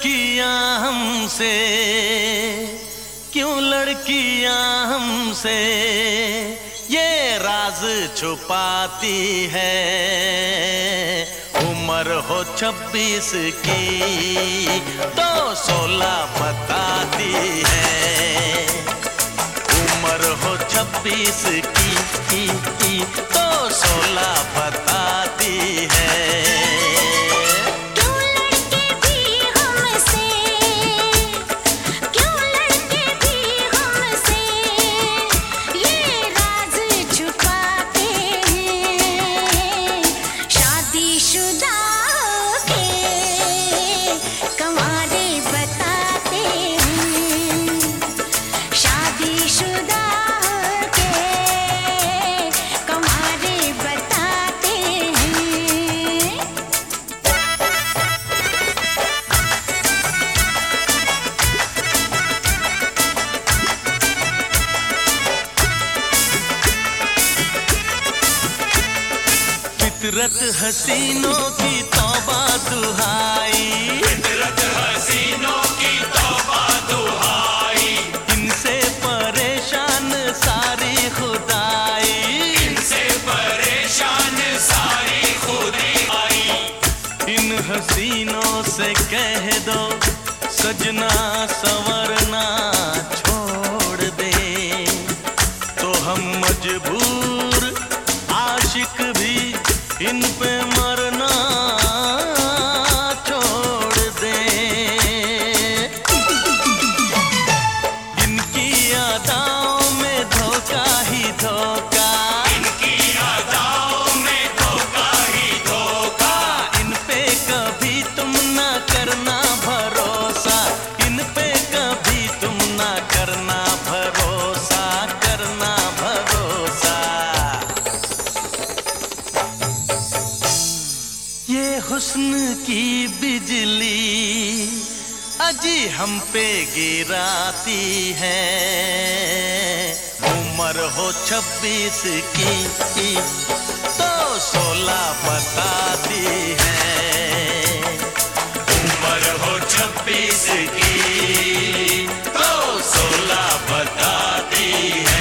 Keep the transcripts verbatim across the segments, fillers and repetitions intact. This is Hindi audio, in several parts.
लड़कियां हमसे, क्यों लड़कियां हमसे ये राज छुपाती है। उम्र हो छब्बीस की तो सोलह बताती है। उम्र हो छब्बीस की, की, की तो सोलह बताती है। फितरत हसीनों की तौबा दुहाई, फितरत हसीनों की तौबा दुहाई। इनसे परेशान सारी खुदाई, इनसे परेशान सारी खुदाई। इन हसीनों से कह दो सजना संवरना छोड़ दे, तो हम मजबूर आशिक भी इन पे मरना छोड़ दे। इनकी अदाओं में धोखा ही धोखा, इनकी अदाओं में धोखा ही धोखा। इन पे कभी तुम ना करना भरोसा, इन पे कभी तुम ना करना भरोसा, करना भरोसा। ये हुस्न की बिजली अजी हम पे गिराती है। उम्र हो छब्बीस की तो सोलह बताती है। उम्र हो छब्बीस की तो सोलह बताती है।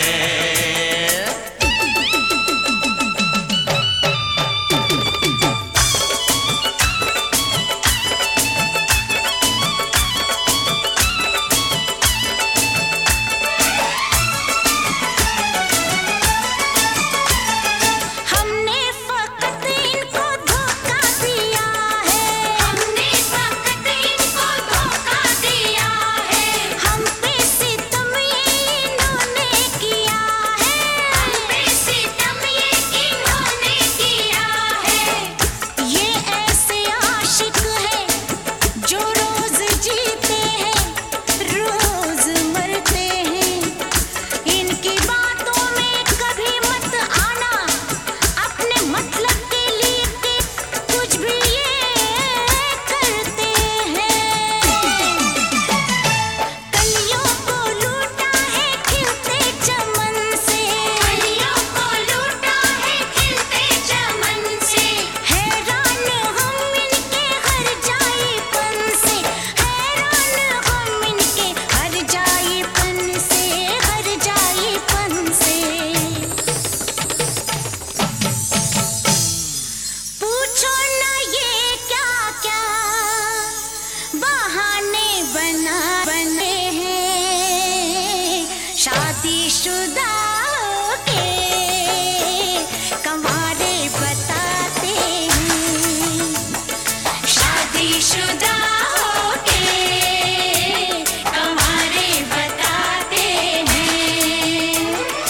शादीशुदा के कंवारे बताते हैं, शादीशुदा के कंवारे बताते हैं।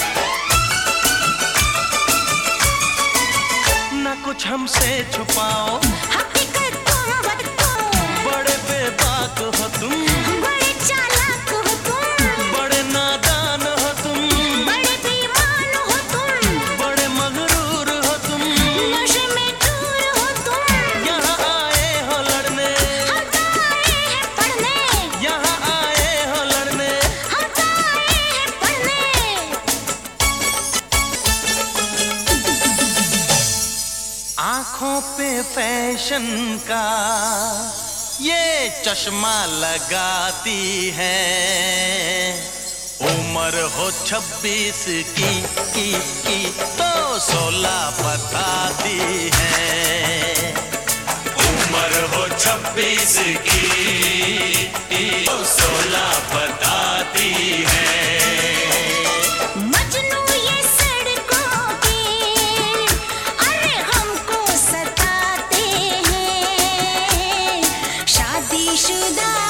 ना कुछ हमसे छुपाओ, हकीकत तुम बतो, बड़े बेबाक हो तुम, बड़े चालाक हो तुम, बड़े नादान हो तुम, बड़े बेईमान हो तुम, बड़े मगरूर हो तुम। नशे में चूर हो तुम। यहाँ आए हो लड़ने, हम तो आए हैं पढ़ने, यहाँ आए हो लड़ने। हम तो आए हैं पढ़ने। आँखों पे फैशन का ये चश्मा लगाती है, उम्र हो छब्बीस की की की तो सोलह बताती है। उम्र हो छब्बीस की तो सोलह बताती है। मजनू ये सड़कों के अरे हमको सताते हैं, शादीशुदा